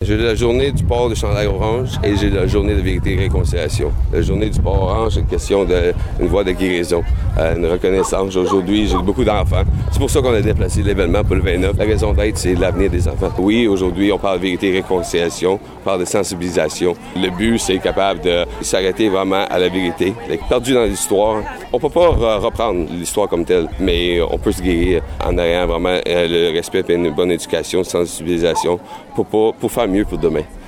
J'ai la journée du port de chandail orange et j'ai la journée de vérité et réconciliation. La journée du port orange, c'est une question d'une voie de guérison, une reconnaissance. Aujourd'hui, j'ai beaucoup d'enfants. C'est pour ça qu'on a déplacé l'événement pour le 29. La raison d'être, c'est l'avenir des enfants. Oui, aujourd'hui, on parle de vérité et réconciliation, on parle de sensibilisation. Le but, c'est capable de s'arrêter vraiment à la vérité. Perdu dans l'histoire, on peut pas reprendre l'histoire comme telle, mais on peut se guérir en ayant vraiment le respect et une bonne éducation, sensibilisation pour faire mieux pour demain.